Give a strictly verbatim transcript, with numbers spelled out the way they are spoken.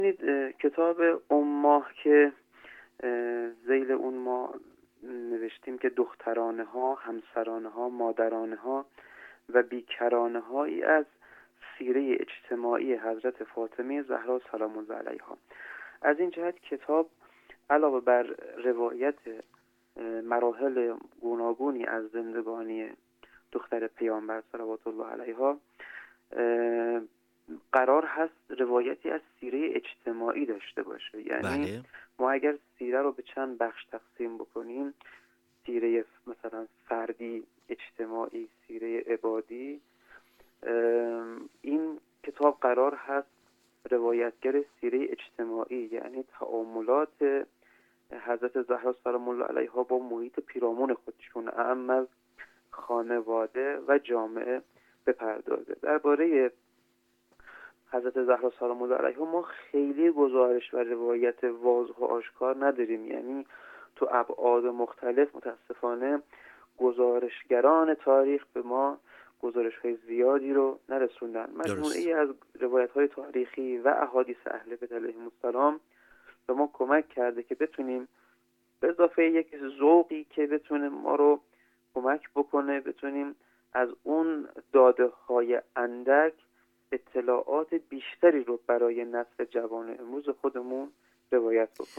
کتاب اماه که ذیل اون ما نوشتیم که دخترانه ها، همسرانه ها، مادرانه ها و بیکرانه هایی از سیره اجتماعی حضرت فاطمه زهرا سلام الله علیها. از این جهت کتاب علاوه بر روایت مراحل گوناگونی از زندگانی دختر پیامبر صلوات الله علیها، قرار هست روایتی از سیره اجتماعی داشته باشه. یعنی بله. ما اگر سیره رو به چند بخش تقسیم بکنیم، سیره مثلا فردی، اجتماعی، سیره عبادی، این کتاب قرار هست روایتگر سیره اجتماعی، یعنی تعاملات حضرت زهرا سلام الله علیها با محیط پیرامون خودشون، اعم از خانواده و جامعه بپردازه. درباره حضرت زهرا سلام الله علیها ما خیلی گزارش و روایت واضح و آشکار نداریم. یعنی تو ابعاد مختلف متاسفانه گزارشگران تاریخ به ما گزارش‌های زیادی رو نرسوندن. مجموعه‌ای از روایت‌های تاریخی و احادیث اهل بیت علیهم السلام به ما کمک کرده که بتونیم به اضافه یک ذوقی که بتونه ما رو کمک بکنه، بتونیم از اون داده‌های اندک اطلاعات بیشتری رو برای نسل جوان امروز خودمون روایت بکنیم.